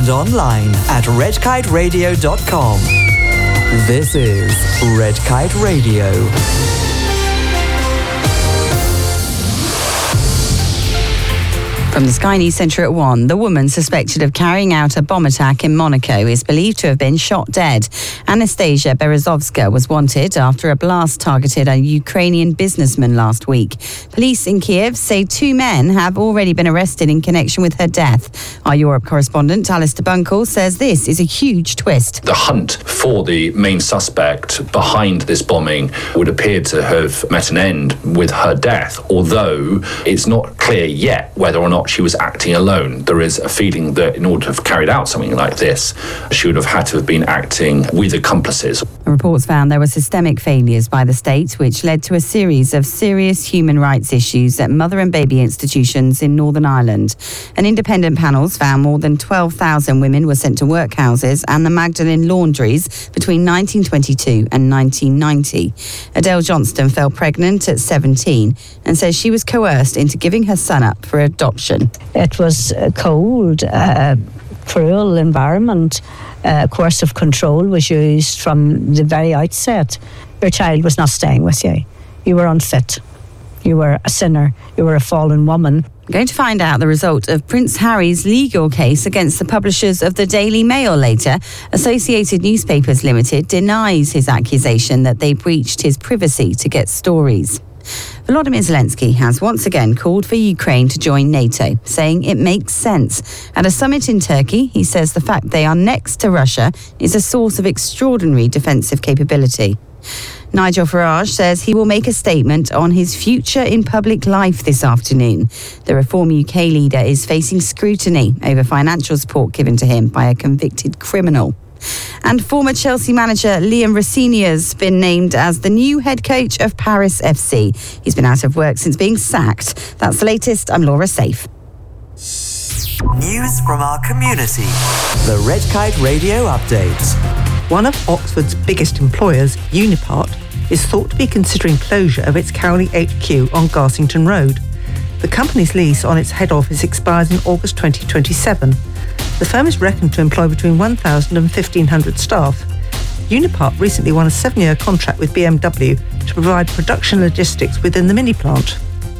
and online at redkiteradio.com. This is Red Kite Radio. From the Sky News Centre at 1, the woman suspected of carrying out a bomb attack in Monaco is believed to have been shot dead. Anastasia Berezovska was wanted after a blast targeted a Ukrainian businessman last week. Police in Kiev say 2 men have already been arrested in connection with her death. Our Europe correspondent, Alistair Bunkle, says this is a huge twist. The hunt for the main suspect behind this bombing would appear to have met an end with her death, although it's not clear yet whether or not she was acting alone. There is a feeling that in order to have carried out something like this, she would have had to have been acting with accomplices. Reports found there were systemic failures by the state, which led to a series of serious human rights issues at mother and baby institutions in Northern Ireland. An independent panels found more than 12,000 women were sent to workhouses and the Magdalene laundries between 1922 and 1990. Adele Johnston fell pregnant at 17 and says she was coerced into giving her son up for adoption. It was a cold, cruel environment. Coercive control was used from the very outset. Your child was not staying with you. You were unfit. You were a sinner. You were a fallen woman. We're going to find out the result of Prince Harry's legal case against the publishers of the Daily Mail later. Associated Newspapers Limited denies his accusation that they breached his privacy to get stories. Volodymyr Zelensky has once again called for Ukraine to join NATO, saying it makes sense. At a summit in Turkey, he says the fact they are next to Russia is a source of extraordinary defensive capability. Nigel Farage says he will make a statement on his future in public life this afternoon. The Reform UK leader is facing scrutiny over financial support given to him by a convicted criminal. And former Chelsea manager Liam Rossini has been named as the new head coach of Paris FC. He's been out of work since being sacked. That's the latest. I'm Laura Safe. News from our community. The Red Kite Radio Update. One of Oxford's biggest employers, Unipart, is thought to be considering closure of its Cowley HQ on Garsington Road. The company's lease on its head office expires in August 2027. The firm is reckoned to employ between 1,000 and 1,500 staff. Unipart recently won a 7-year contract with BMW to provide production logistics within the mini plant.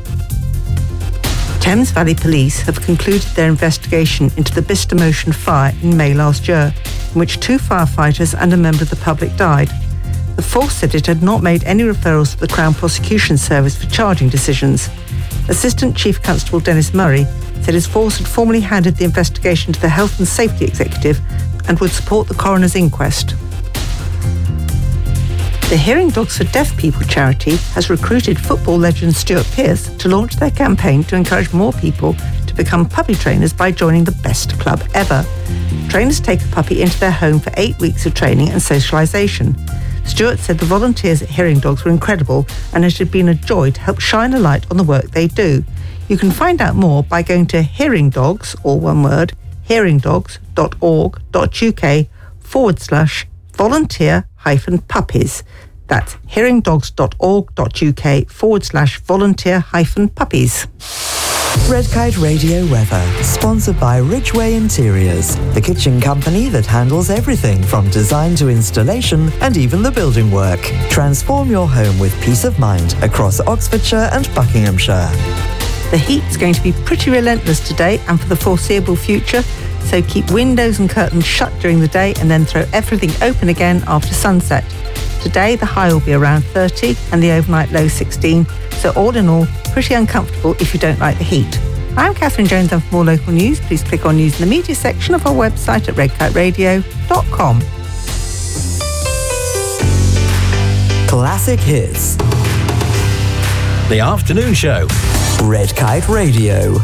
Thames Valley Police have concluded their investigation into the Bicester Motion fire in May last year, in which 2 firefighters and a member of the public died. The force said it had not made any referrals to the Crown Prosecution Service for charging decisions. Assistant Chief Constable Dennis Murray said his force had formally handed the investigation to the Health and Safety Executive and would support the coroner's inquest. The Hearing Dogs for Deaf People charity has recruited football legend Stuart Pearce to launch their campaign to encourage more people to become puppy trainers by joining the best club ever. Trainers take a puppy into their home for 8 weeks of training and socialisation. Stuart said the volunteers at Hearing Dogs were incredible and it had been a joy to help shine a light on the work they do. You can find out more by going to Hearing Dogs, all one word, hearingdogs.org.uk/volunteer-puppies. That's hearingdogs.org.uk/volunteer-puppies. Red Kite Radio weather, sponsored by Ridgeway Interiors, the kitchen company that handles everything from design to installation and even the building work. Transform your home with peace of mind across Oxfordshire and Buckinghamshire. The heat's going to be pretty relentless today and for the foreseeable future, so keep windows and curtains shut during the day and then throw everything open again after sunset. Today, the high will be around 30 and the overnight low 16, so all in all, pretty uncomfortable if you don't like the heat. I'm Catherine Jones, and for more local news, please click on News in the Media section of our website at redkiteradio.com. Classic hits. The Afternoon Show. Red Kite Radio.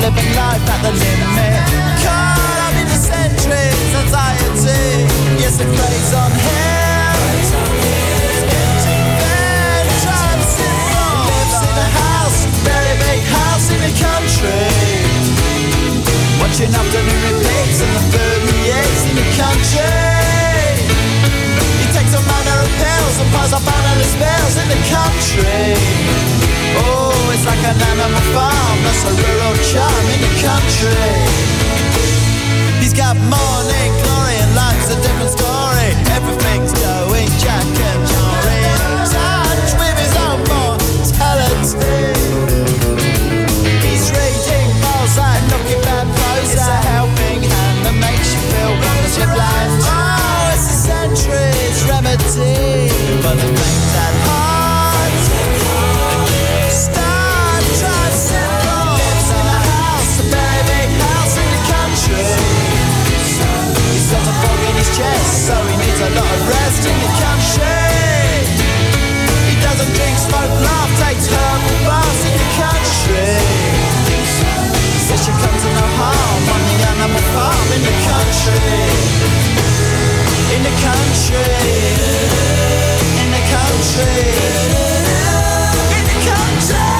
living life at the limit. Caught up in the centuries, anxiety. Yes, it plays on him. Empty bed, drives it wrong. Lives in a house, very big house in the country. Watching afternoon repeats and the food he eats in the country. He takes a manner of pills and piles up analyst spells in the country. Oh, it's like an animal farm, that's a rural charm in the country. He's got morning glory and life's a different story. Everything's going Jack and Jory. In touch with his own mortality. He's reading Mozart, looking bad clothes. It's a helping hand that makes you feel wonderfully blind. Oh, it's a century's remedy for the things that heart. Star tricycle lives in a house, a very big house in the country. He's got a fog in his chest, so he needs a lot of rest in the country. He doesn't drink, smoke, laugh, takes herbal baths in the country. Says she comes to no harm on the animal farm in the country. In the country. In the country. In the country.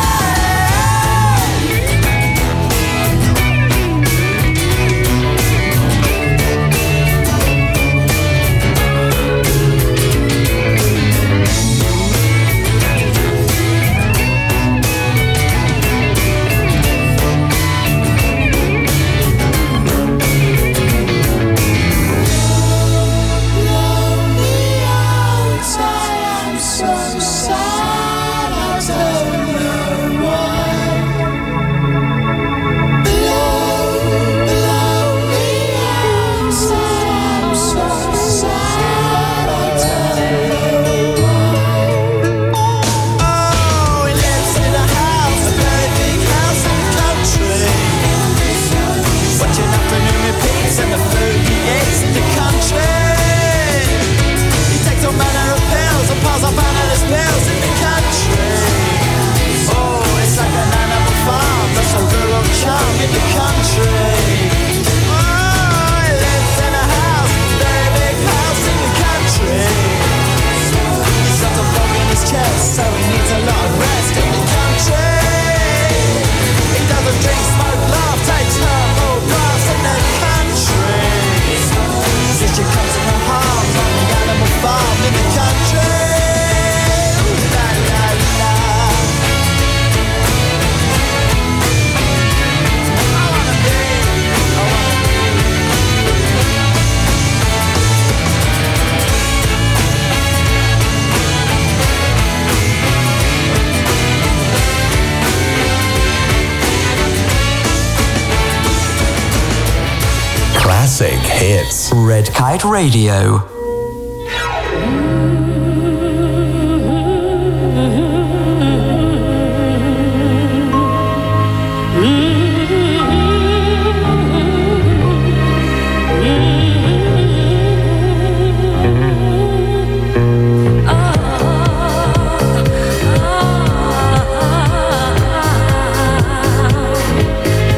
Classic hits. Red Kite Radio.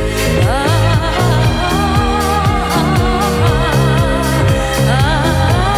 Ah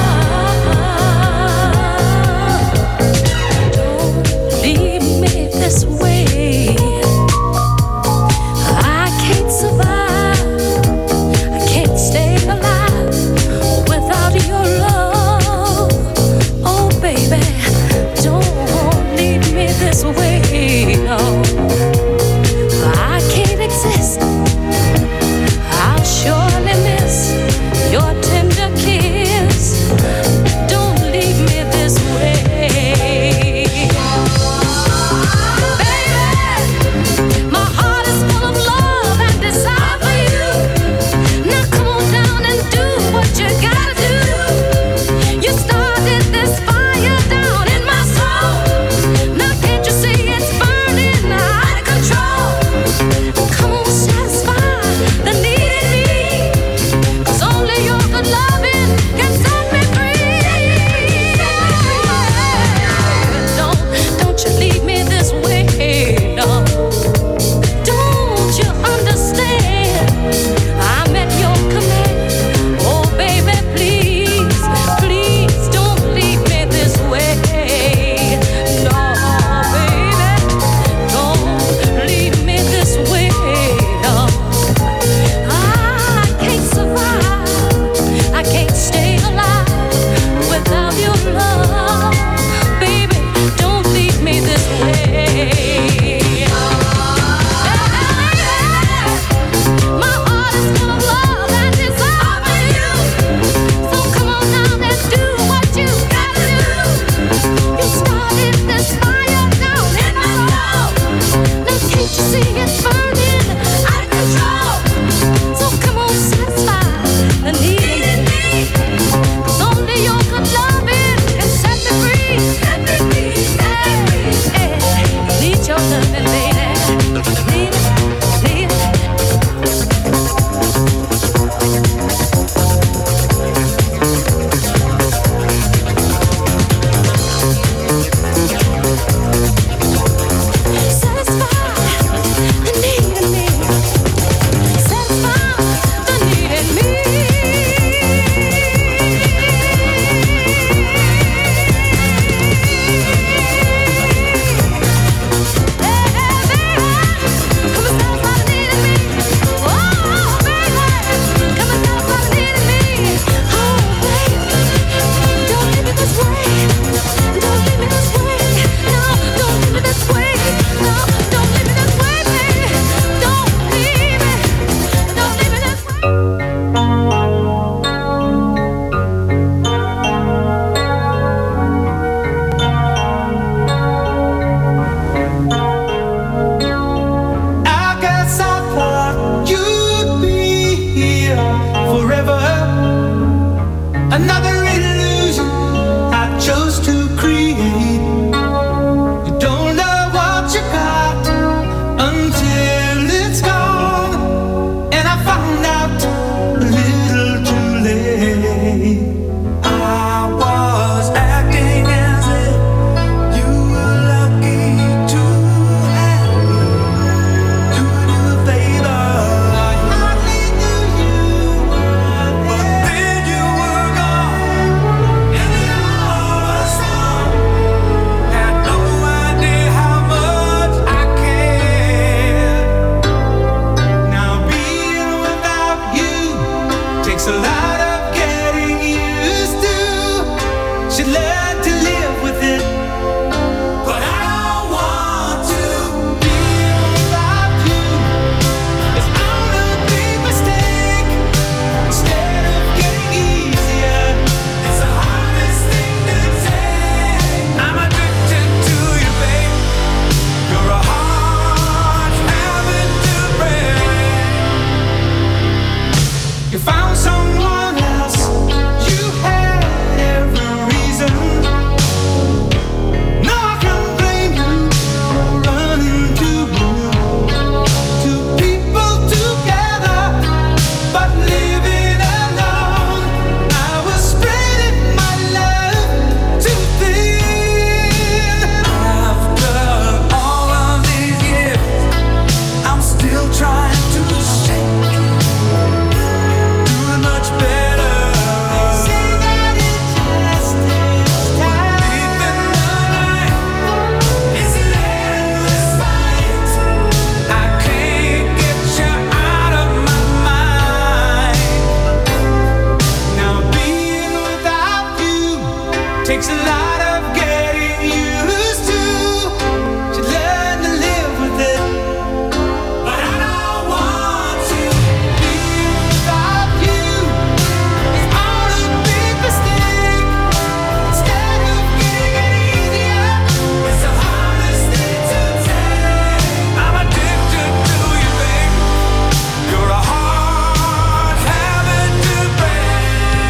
She learned to live with it. But I don't want to be without you. It's all a big mistake. Instead of getting easier, it's the hardest thing to take. I'm addicted to you, babe. You're a hard habit to break. You found someone else. You had every reason. No, I can't blame you for running to you. Two people together, but living alone. I was spreading my love too thin. After all of these years, I'm still trying to shake it. Doing much better. Say that it just takes time. Deep in the night, it's an endless fight. I can't get you out of my mind. Now being without you takes a lot of getting used to. Should learn to live with it. But I don't want to be without you. It's all a big mistake. Instead of getting it easier, it's the hardest thing to take. I'm addicted to you, babe. You're a hard habit to break.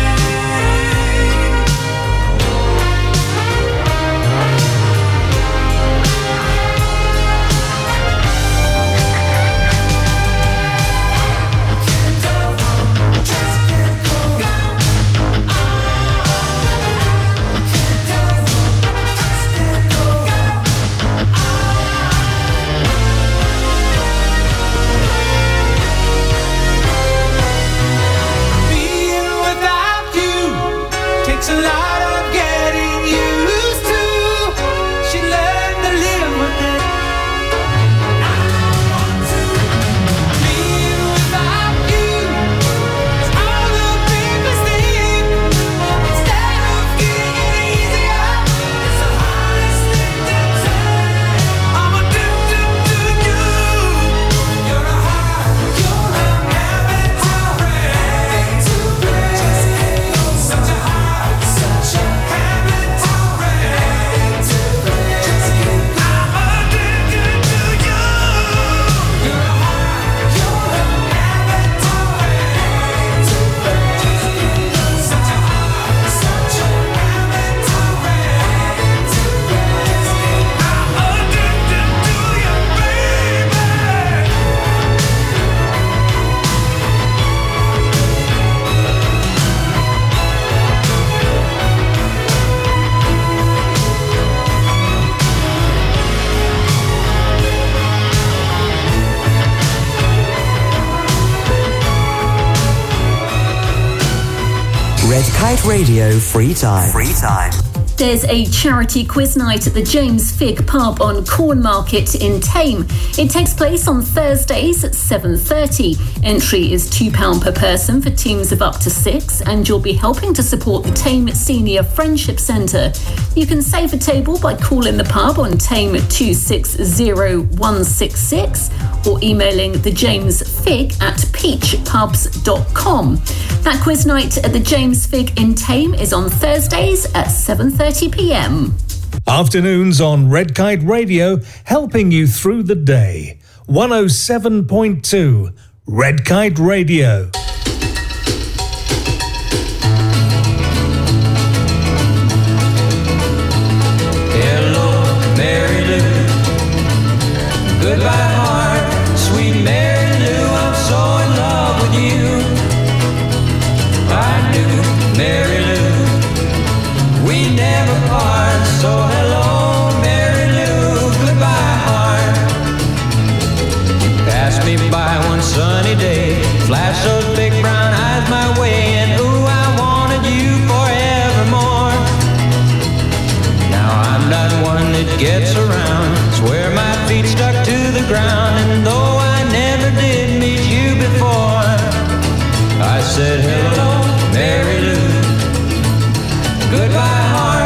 Being without you takes a lot of getting used to. She learned to live with it. I don't want to. Being without you is all a big mistake. Instead of getting it easier, it's the hardest thing to take. I'm addicted to you. You're a habit to break. Such a habit to break. I'm addicted to you. You're a habit to break. Such a habit to break. I'm addicted to you, baby. Red Kite Radio Free Time. Free Time. There's a charity quiz night at the James Fig pub on Cornmarket in Thame. It takes place on Thursdays at 7:30. Entry is £2 per person for teams of up to 6, and you'll be helping to support the Thame Senior Friendship Centre. You can save a table by calling the pub on Thame 260166 or emailing the James Fig at peachpubs.com. That quiz night at the James Fig in Thame is on Thursdays at 7:30 p.m. Afternoons on Red Kite Radio, helping you through the day. 107.2 Red Kite Radio. Hello, Mary Lou. Goodbye, heart. Sweet Mary Lou, I'm so in love with you. I do, Mary Lou. We never part. So hello, Mary Lou. Goodbye, heart. You passed me by one sunny day. Flash those big brown eyes my way. And ooh, I wanted you forevermore. Now I'm not one that gets around. Swear my feet stuck to the ground. And though I never did meet you before, I said hello, Mary Lou. Goodbye, heart.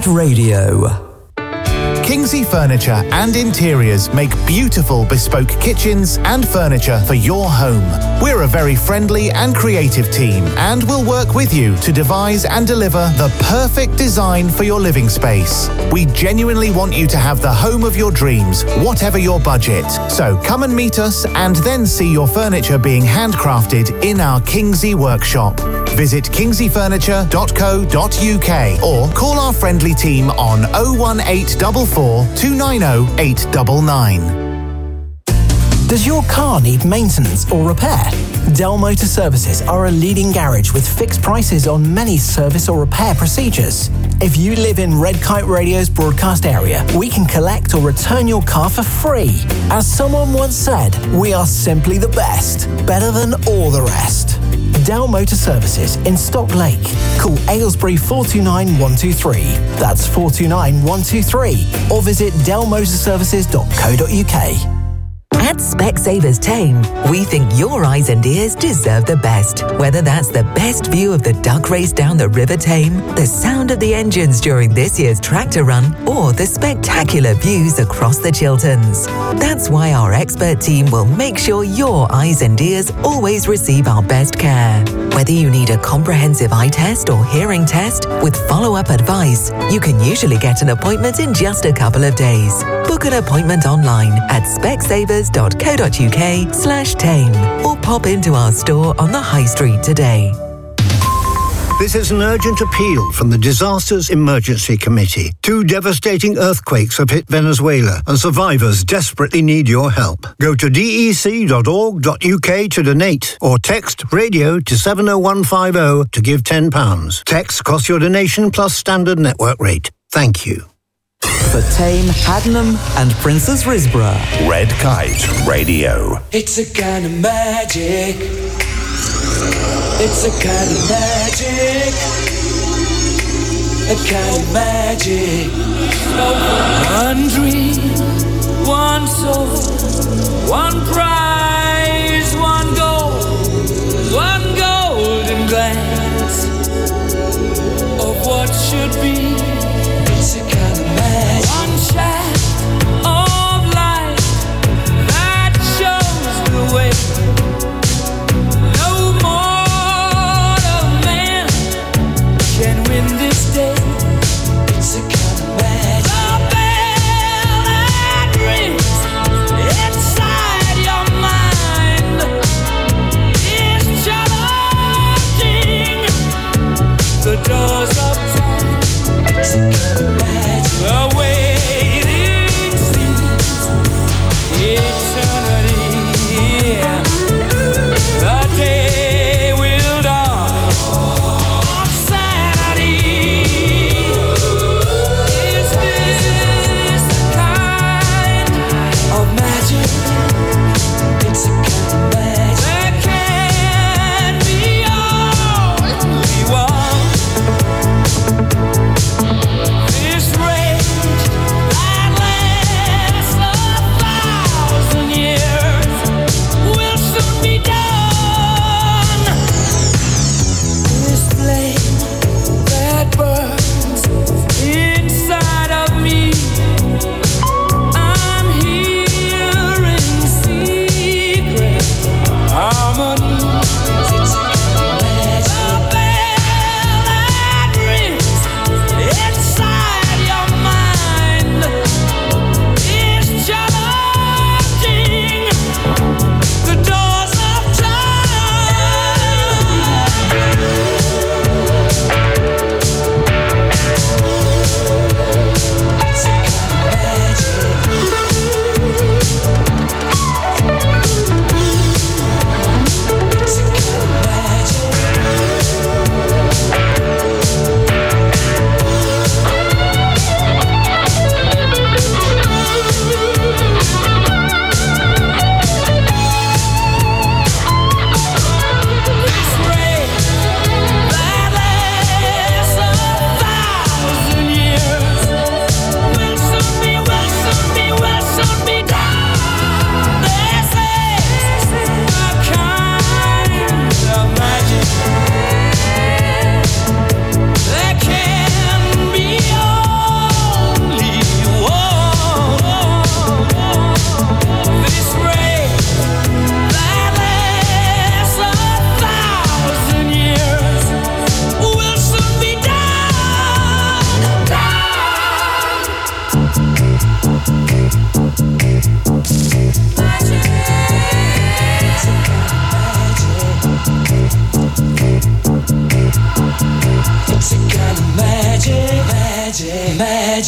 Radio. Kingsley Furniture and Interiors make beautiful bespoke kitchens and furniture for your home. We're a very friendly and creative team and we'll work with you to devise and deliver the perfect design for your living space. We genuinely want you to have the home of your dreams, whatever your budget. So come and meet us and then see your furniture being handcrafted in our Kingsley workshop. Visit kingsleyfurniture.co.uk or call our friendly team on 01844 290 899. Does your car need maintenance or repair? Dell Motor Services are a leading garage with fixed prices on many service or repair procedures. If you live in Red Kite Radio's broadcast area, we can collect or return your car for free. As someone once said, we are simply the best, better than all the rest. Dell Motor Services in Stock Lake. Call Aylesbury 429 123. That's 429 123. Or visit dellmotorservices.co.uk. At Specsavers Tame, we think your eyes and ears deserve the best. Whether that's the best view of the duck race down the River Tame, the sound of the engines during this year's tractor run, or the spectacular views across the Chilterns. That's why our expert team will make sure your eyes and ears always receive our best care. Whether you need a comprehensive eye test or hearing test with follow-up advice, you can usually get an appointment in just a couple of days. Book an appointment online at specsavers.co.uk/tame or pop into our store on the High Street today. This is an urgent appeal from the Disasters Emergency Committee. 2 devastating earthquakes have hit Venezuela and survivors desperately need your help. Go to dec.org.uk to donate or text radio to 70150 to give £10. Text costs your donation plus standard network rate. Thank you. For Tame, Haddenham and Princess Risborough. Red Kite Radio. It's a kind of magic. It's a kind of magic. A kind of magic. One dream, one soul, one prize, one goal, one golden glance of what should be. It's a kind of magic. One shaft of light that shows the way. No mortal man can win this day. It's a kind of magic. The bell that rings inside your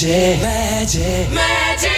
magic, magic, magic.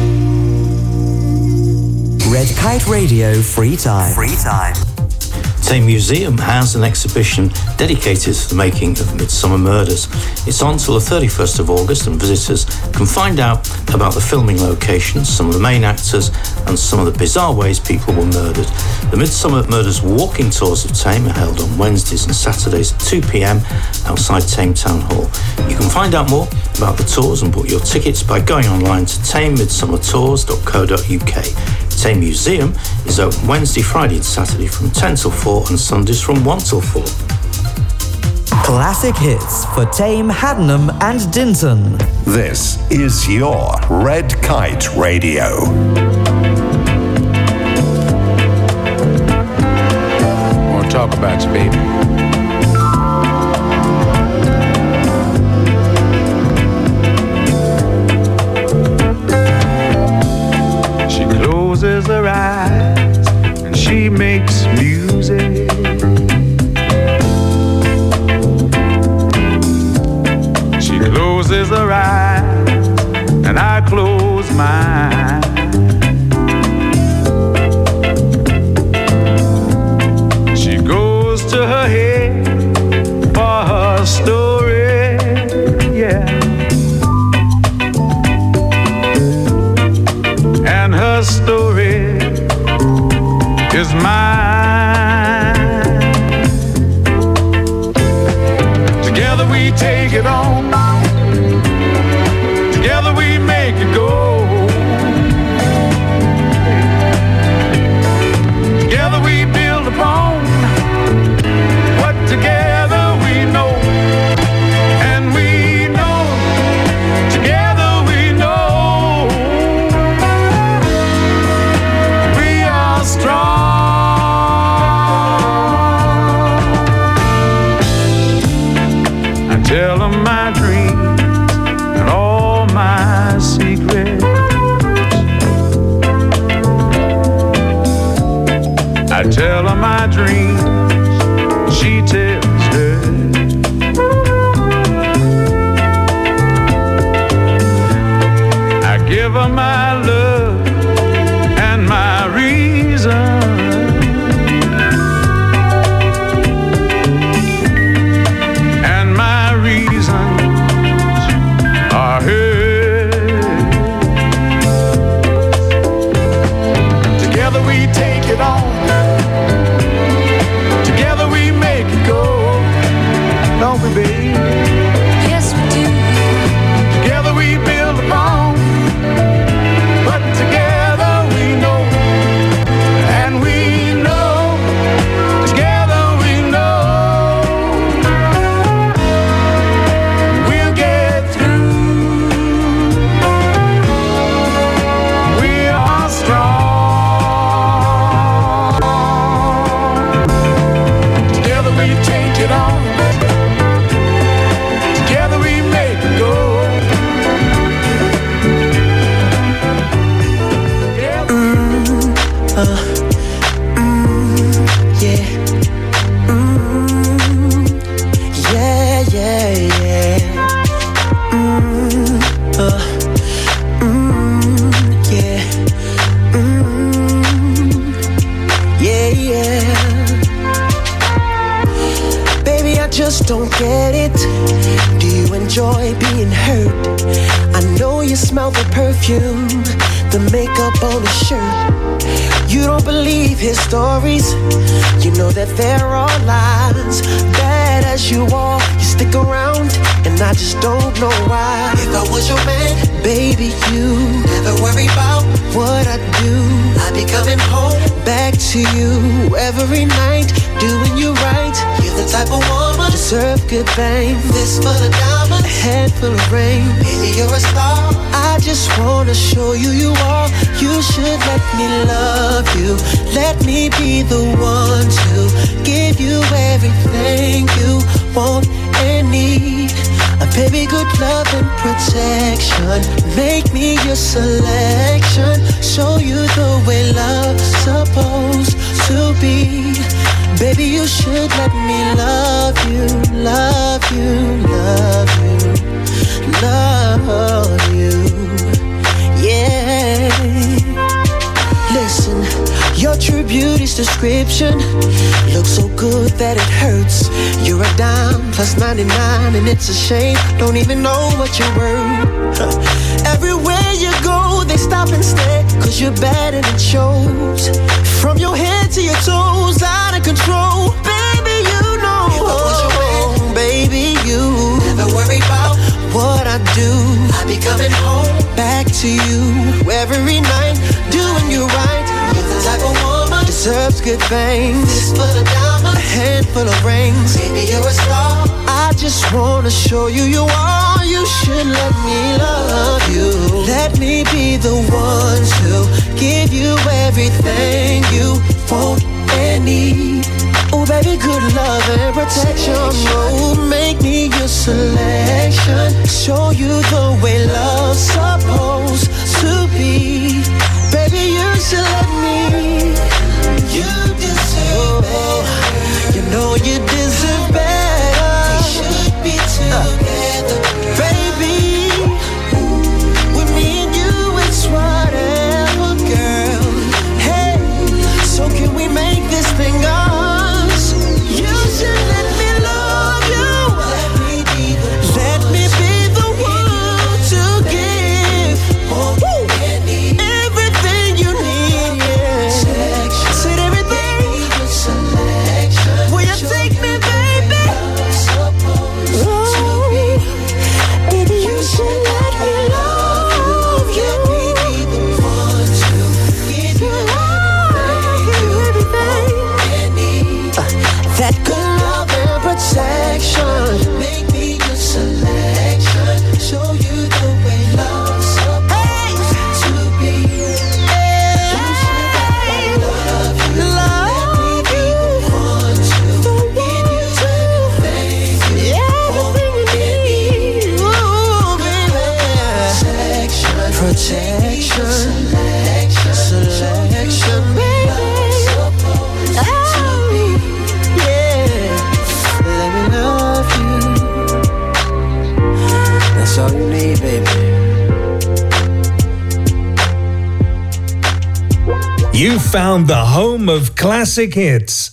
Red Kite Radio Free Time. Free Time. Tame Museum has an exhibition dedicated to the making of Midsomer Murders. It's on till the 31st of August, and visitors can find out about the filming locations, some of the main actors, and some of the bizarre ways people were murdered. The Midsomer Murders walking tours of Tame are held on Wednesdays and Saturdays at 2 p.m. outside Tame Town Hall. You can find out more about the tours and book your tickets by going online to tamemidsummertours.co.uk. Tame Museum is open Wednesday, Friday and Saturday from 10 till 4 and Sundays from 1 till 4. Classic hits for Tame, Haddenham and Dinton. This is your Red Kite Radio. I want to talk about you, baby. Closes her eyes and she makes music. She closes her eyes and I close mine. She goes to her head for her story, yeah. And her story is mine. Together we take it on. Together we make it go. Together we build upon what together we know. And we know, together we know, we are strong. I tell her my dreams and all my secrets. I tell her my dreams, she tells her. I give her my love and my reason. And my reasons are hers. Together we take it on. Together we make it go. Don't we, babe? Yes, we do. Together we build upon what together we know. And we know, together we know, we'll get through. We are strong. Together we take it on. Together we make it go. Yeah. Yeah, yeah, yeah. Yeah. Yeah, yeah. Baby, I just don't get it. Do you enjoy being hurt? I know you smell the perfume, the makeup on his shirt. You don't believe his stories. You know that there are lies. Bad as you are, you stick around, and I just don't know why. If I was your man, baby, you never worry about what I do. I'd be coming home back to you every night, doing you right. You're the type of woman deserve good things. This full of diamonds, a head full of rain. Baby, you're a star. I just wanna show you you are. You should let me love you. Let me be the one to give you everything you want and need. A baby, good love and protection. Make me your selection. Show you the way love's supposed to be. Baby, you should let me love you, love you, love you, love you. Yeah. Listen, you're your true beauty's description. Look so good that it hurts. You're a dime plus 99 and it's a shame. Don't even know what you're worth. Everywhere you go, they stop and stare, cause you're bad and it shows. From your head to your toes, out of control. Baby, you know baby, you never worry about what I do. I be coming home back to you every night, doing you right. You're the type of woman deserves good things. Fistful of diamonds, a handful of rings. Baby, you're a star. I just wanna show you you are. You should let me love you. Let me be the one to give you everything you want and need. Oh baby, good love and protection. Oh, make me your selection. Show you the way love's supposed to be. Baby, you should let me. You deserve better. You know you deserve better. We should be together, baby. With me and you, it's whatever, girl. Hey, so can we make this thing up? You found the home of classic hits,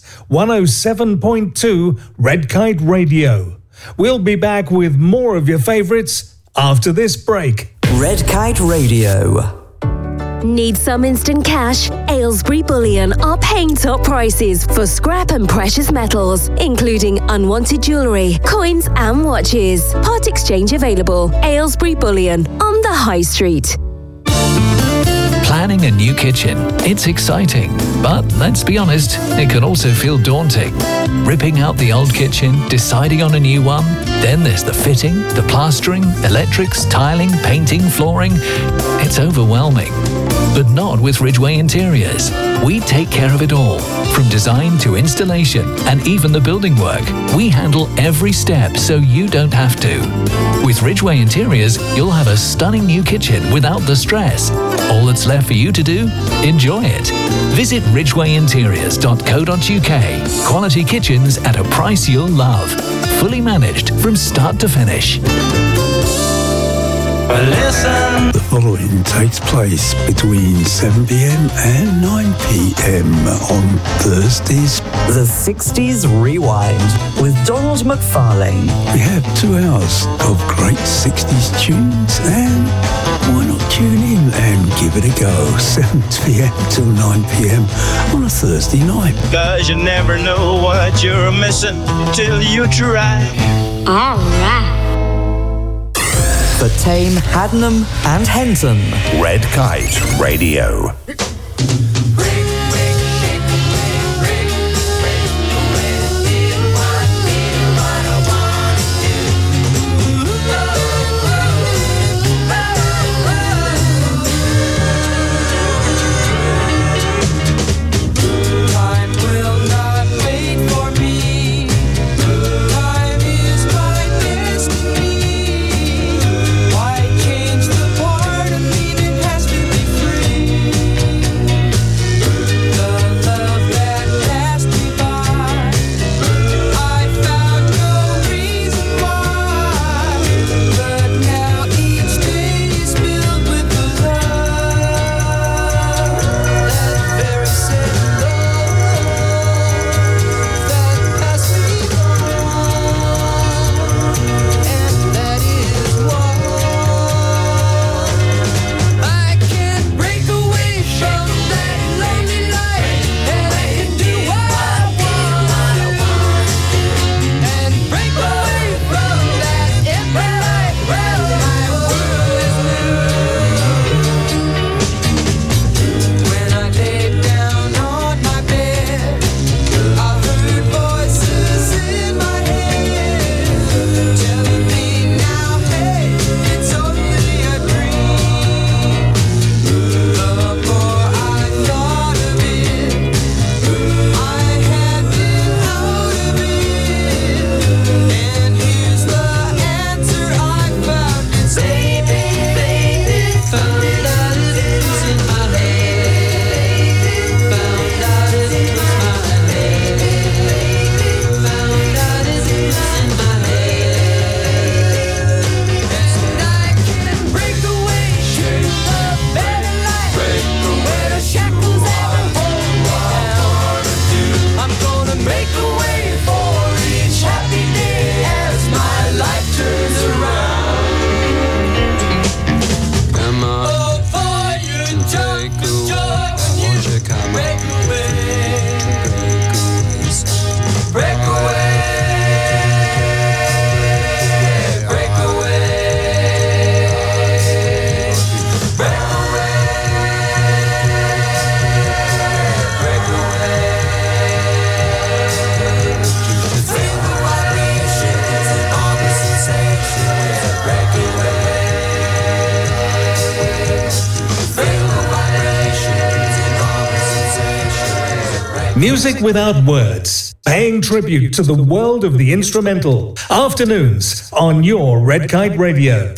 107.2 Red Kite Radio. We'll be back with more of your favorites after this break. Red Kite Radio. Need some instant cash? Aylesbury Bullion are paying top prices for scrap and precious metals, including unwanted jewellery, coins and watches. Part exchange available. Aylesbury Bullion on the High Street. Planning a new kitchen. It's exciting, but let's be honest, it can also feel daunting. Ripping out the old kitchen, deciding on a new one, then there's the fitting, the plastering, electrics, tiling, painting, flooring. It's overwhelming. But not with Ridgeway Interiors. We take care of it all, from design to installation and even the building work. We handle every step so you don't have to. With Ridgeway Interiors, you'll have a stunning new kitchen without the stress. All that's left for you to do? Enjoy it. Visit ridgwayinteriors.co.uk. Quality kitchens at a price you'll love. Fully managed from start to finish. Listen. The following takes place between 7 p.m. and 9 p.m. on Thursdays. The 60s Rewind with Donald McFarlane. We have 2 hours of great 60s tunes, and why not tune in and give it a go? 7 p.m. till 9 p.m. on a Thursday night. 'Cause you never know what you're missing till you try. All right. For Tame, Haddenham and Henton. Red Kite Radio. Music without words, paying tribute to the world of the instrumental. Afternoons on your Red Kite Radio.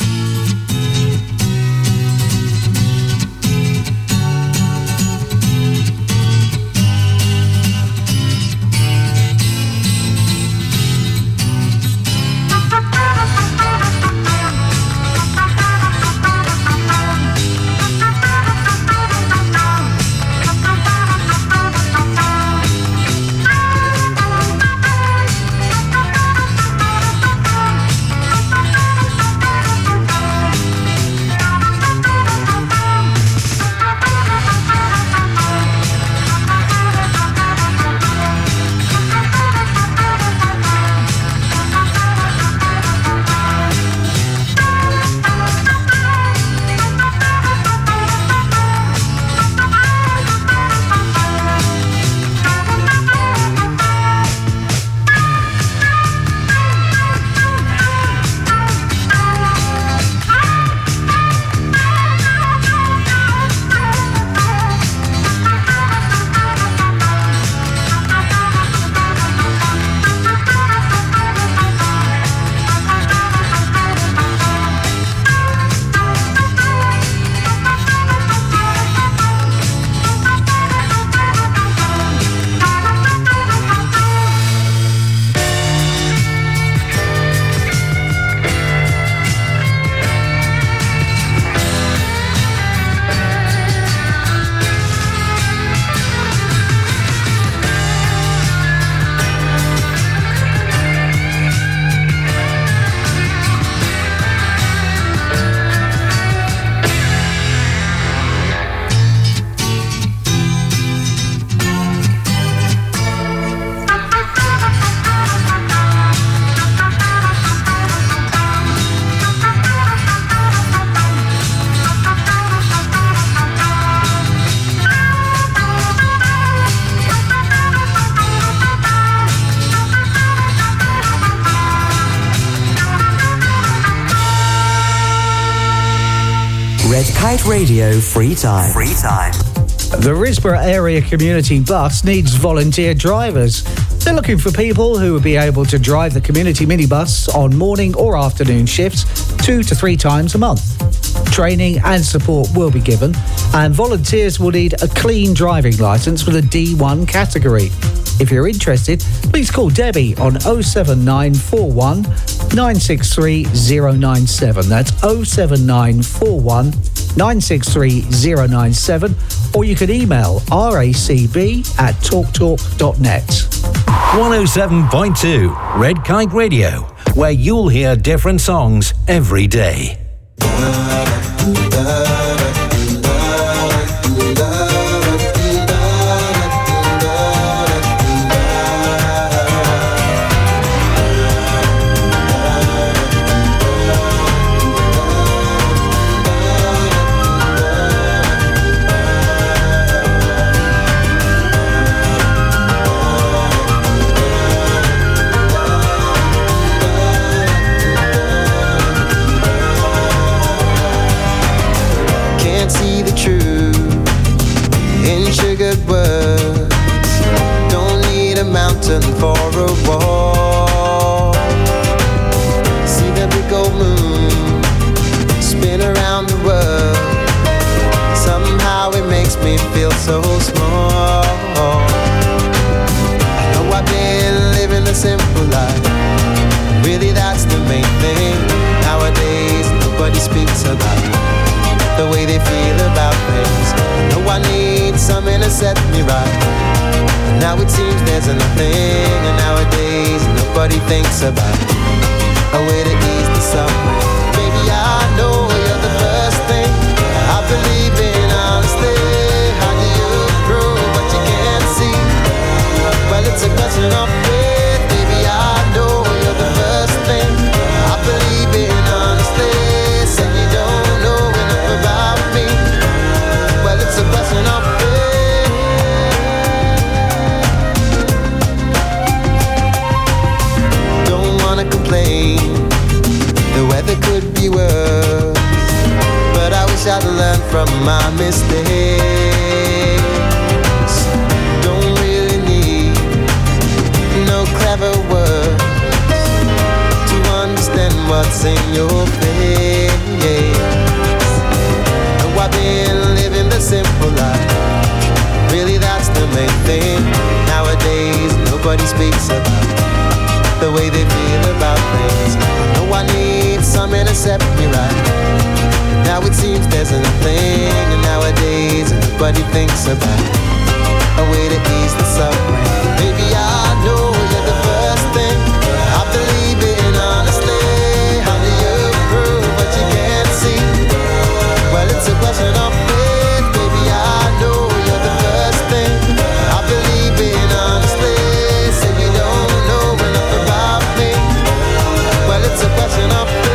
Red Kite Radio Free Time. Free Time. The Risborough Area Community Bus needs volunteer drivers. They're looking for people who will be able to drive the community minibus on morning or afternoon shifts 2 to 3 times a month. Training and support will be given, and volunteers will need a clean driving licence with a D1 category. If you're interested, please call Debbie on 07941 963 097. That's 07941 963 097. Or you can email racb@talktalk.net. 107.2 Red Kite Radio, where you'll hear different songs every day. For a walk, see the big old moon spin around the world. Somehow it makes me feel so small. I know I've been living a simple life. Really, that's the main thing. Nowadays, nobody speaks about the way they feel about things. I know I need something to set me right. Now it seems there's nothing, and nowadays nobody thinks about a way to ease the suffering. Baby, I know you're the first thing I believe in, honestly. How do you prove what you can't see? Well, it's a question of faith. Baby, I know you're the first thing I believe in, honestly. Said you don't know enough about me. Well, it's a question of faith. Complain. The weather in your face. Oh, I've been living the simple life. Really, that's the main thing. Nowadays, nobody speaks about the way they feel about things. I know I need something to set me right. Now it seems there's nothing, and nowadays nobody thinks about a way to ease the suffering. Baby, I know you're the first thing I believe in honestly. How do you prove what you can't see? Well, it's a question of faith. Baby, I know you're the first thing I believe in honestly. Say you don't know enough about me. Well, it's a question of faith.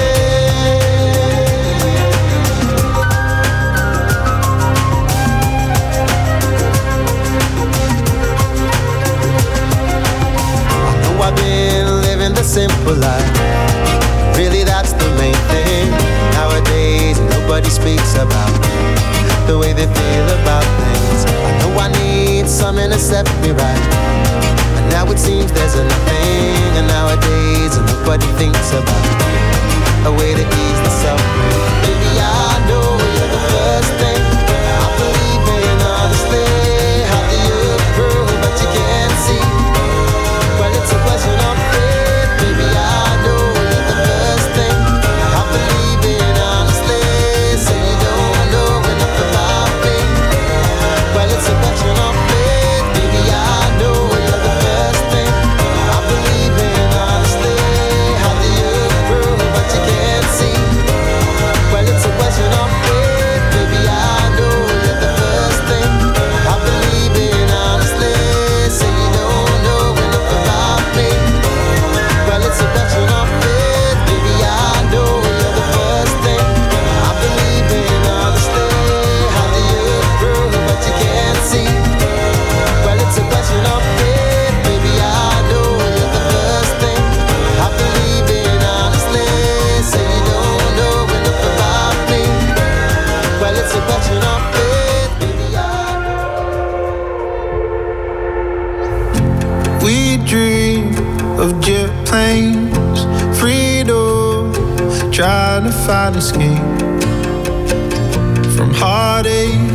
I've been living the simple life. Really, that's the main thing. Nowadays, nobody speaks about the way they feel about things. I know I need something to set me right. And now it seems there's nothing. And nowadays, nobody thinks about a way to ease the suffering. Baby, I know you're the first thing I believe in honestly. How do you prove what you can't see? Well, it's a question of faith, baby. I know you're the first thing I believe in honestly. Say you don't know enough about me. Well, it's a question of faith, baby. I know you're the first thing I believe in honestly. How do you prove what you can't see? Well, it's a question of faith, baby. I know you're the first thing I believe in honestly. Say you don't know enough about me. Well, it's a question of faith, baby. I know you're the first thing I believe in honestly. How do you prove what you can't see? Well, it's a question of faith, baby. I know you're the first thing I believe in honestly. Say you don't know enough about me. Well, it's a question of faith, baby. I know. We dream of jet planes, freedom, trying to find escape from heartache.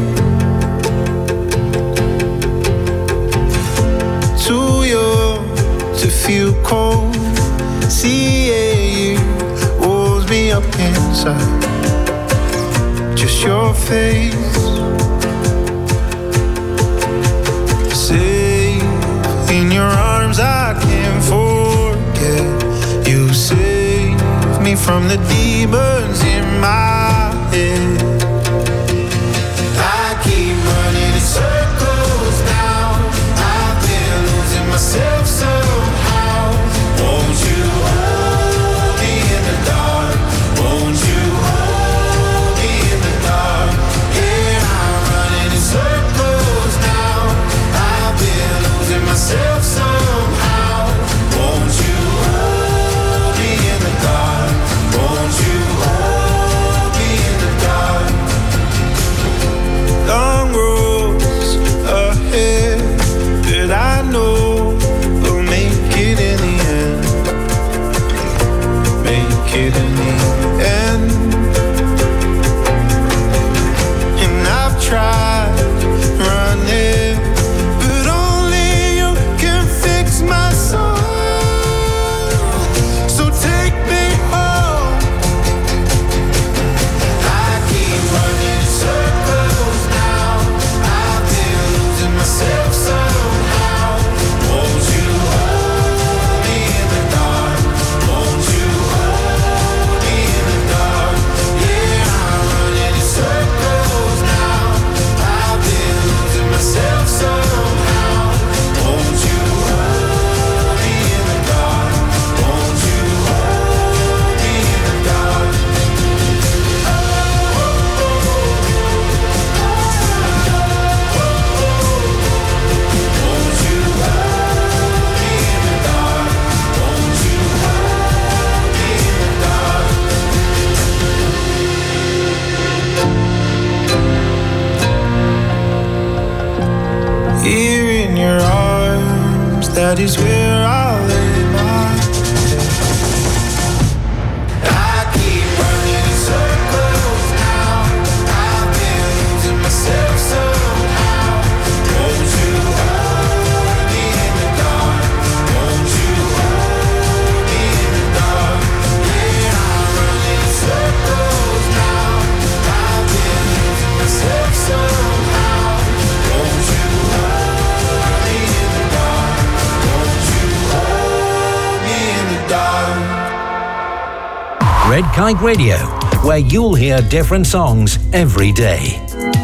Too young to feel cold. CAU warms me up inside. Just your face, safe in your arms. I can't forget. You save me from the demons in my head. I keep running in circles now. I've been losing myself somehow. Won't you hold me in the dark? Won't you hold me in the dark? Yeah, I'm running in circles now. I've been losing myself somehow. Won't you hold me in the dark? Won't you hold me in the dark? Long roads ahead, but I know we'll make it in the end. Make it in the end. And I've tried running, but only you can fix my soul. So take me home. I keep running in circles now. I've been losing myself somehow. Won't you hold me in the dark? Won't you hold me in the dark? Yeah, I'm running in circles now. I've been losing myself somehow. Won't you hold me in the dark? Won't you hold me in the dark? Won't you hold me in the dark? Won't you hold me in the dark? Here in your arms, that is where I'll lay my head. Red Kite Radio, where you'll hear different songs every day.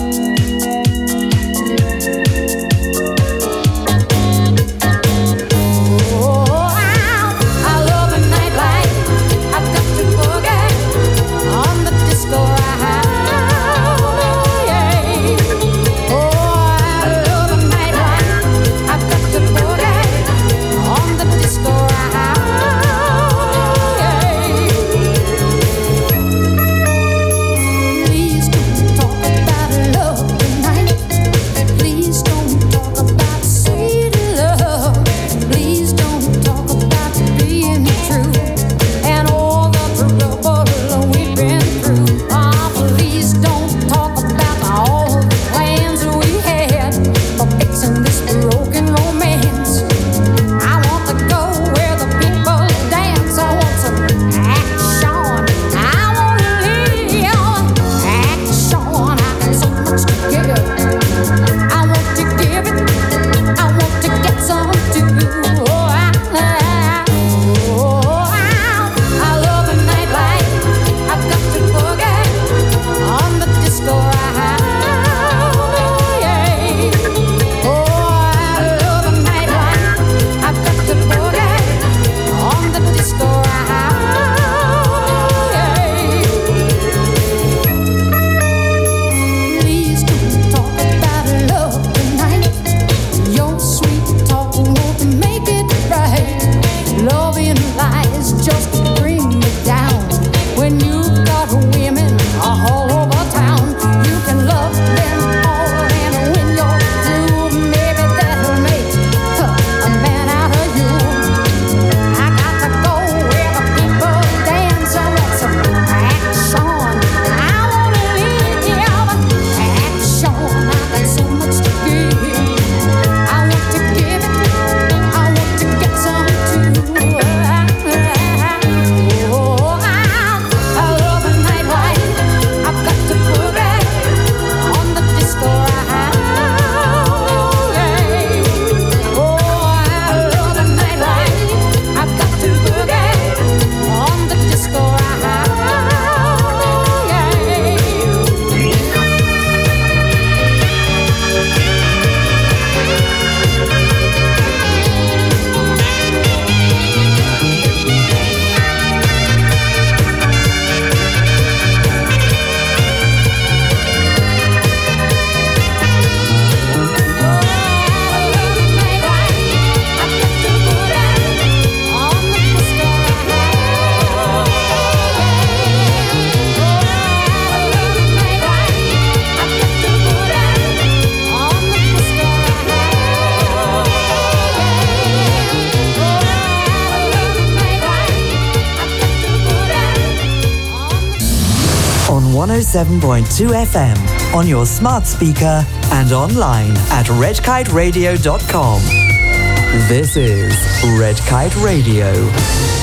On 107.2 FM, on your smart speaker and online at redkiteradio.com. This is Red Kite Radio.